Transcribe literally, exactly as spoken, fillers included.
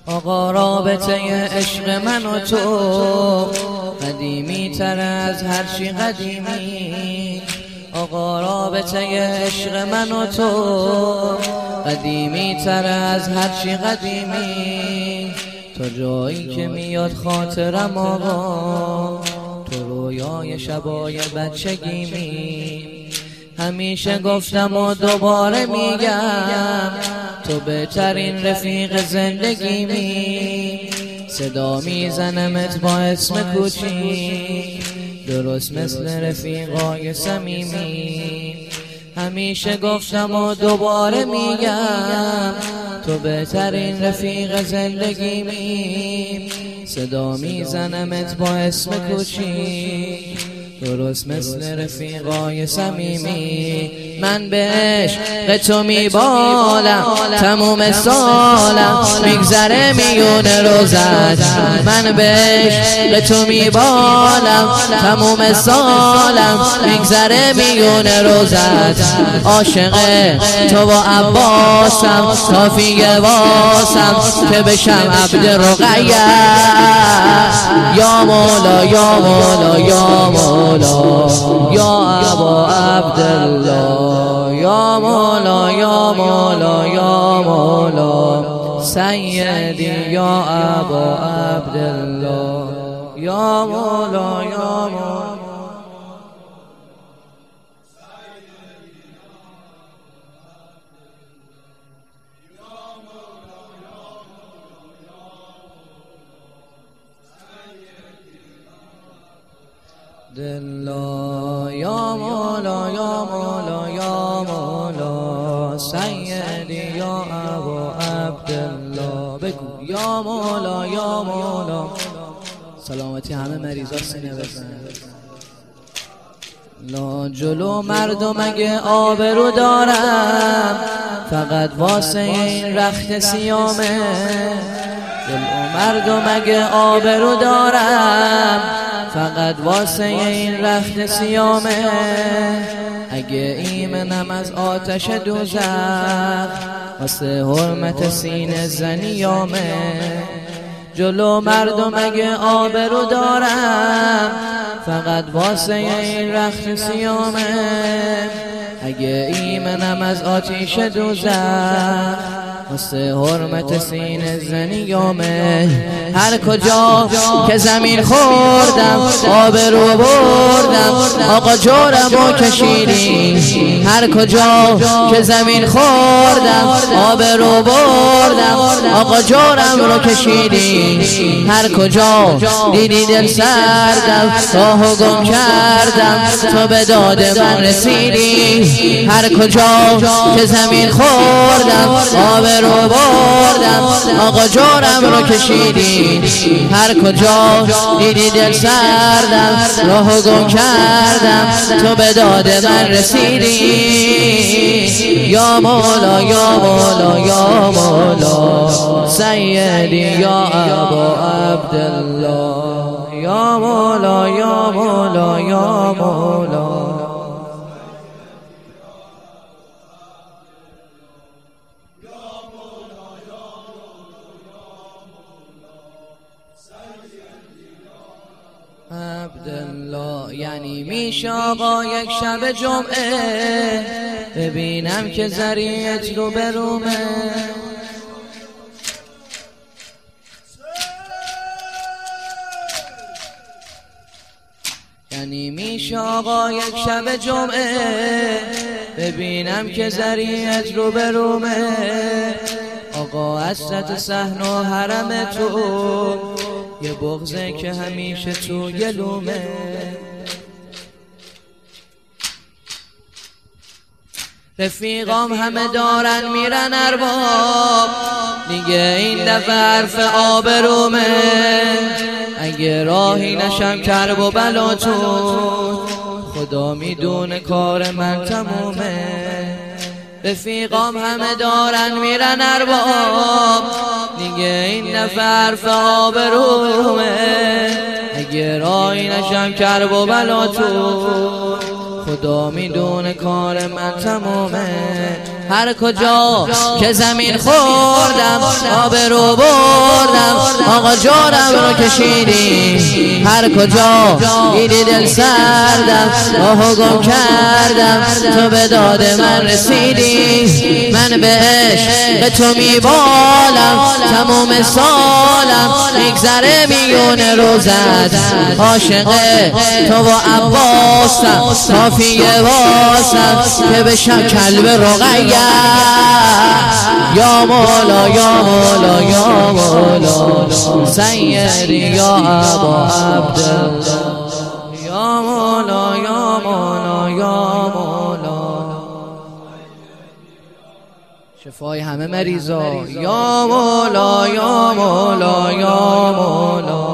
آقا رابطه عشق من و تو قدیمی تر از هر چی قدیمی. آقا رابطه عشق من و تو قدیمی تر از هر چی قدیمی. تا جایی که میاد خاطرم آقا تو رویای شبای بچگیمی. همیشه گفتم و دوباره میگم تو بهترین رفیق زندگیمی. صدا میزنمت با اسم کوچیک درست مثل رفیقای صمیمی. همیشه گفتم و دوباره میگم تو بهترین رفیق زندگیمی. صدا میزنمت با اسم کوچیک درست مثل رفیقای صمیمی. من به عشق تو میبالم تموم سالم میگذره میون روزت. من به عشق تو میبالم تموم سالم میگذره میون روزت. عاشق تو و عباسم تا فیگه واسم که بشم عبد رقیه. یا مولا یا مولا یا مولا یا ابا عبدالله. یا مولا یا مولا یا مولا سیدی یا ابا عبدالله. یا مولا یا مولا دلا. یا مولا یا مولا یا مولا سیدی یا ابا عبدالله. بگو یا مولا یا مولا. سلامتی همه مریضا سینه بزن. لا جلو مردم اگه آبرو دارم فقط واسه این رخت سیامه. جلو مردم اگه آبرو دارم فقط واسه این رخت سیامه. اگه ایمنم از آتش دوزخ واسه حرمت سینه زنیامه. جلو مردم اگه آبرو دارم فقط واسه این رخت سیامه. اگه ایمنم از آتش دوزخ واسه حرمت سینه زنیامه. هر کجا که زمین خوردم آبرو بردم آقا جورمو کشیدی. هر کجا که زمین خوردم آبرو بردم آقا جورم رو کشیدی. هر کجا دیدی دل سردم راهو گم کردم تو به داد من رسیدی. هر کجا که زمین خوردم آبرو بردم آقا جورم رو کشیدی. هر کجا دیدی دل سردم راهو گم کردم تو به داد من رسیدی. یا مولا یا مولا یا مولا سیدی یا ابا عبدالله. یا مولا یا مولا یا مولا. عبدالله یعنی میشه آقا یک شب جمعه ببینم که ذریعت رو برومه. یعنی میشه آقا یک شب جمعه ببینم که ذریعت رو برومه. آقا حسرت صحن و حرم تو یه بغضه که همیشه تو گلومه. رفیقام همه دارن میرن ارباب دیگه این دفعه حرف آبرومه. اگه راهی نشم کرب و بلا تو خدا میدونه کار من تمومه. رفیقام همه دارن میرن ارباب دیگه این دفعه حرف آبرومه. اگه راهی نشم کرب و بلا تو خدا میدونه کار من تمومه. هر کجا که زمین خوردم آبرو بردم آقا جورم رو کشیدی هر کجا دیدی دل سردم راهو گم کردم تو به داد من رسیدی من به عشق تو میبالم تموم سالم میگذره میون روزت عاشق تو و عباسم کافیه واسم که بشم کلب رقیه یا مولا یا مولا یا مولا سیدی یا ابا عبدالله یا مولا یا مولا یا مولا شفای همه مریضا یا مولا یا مولا یا مولا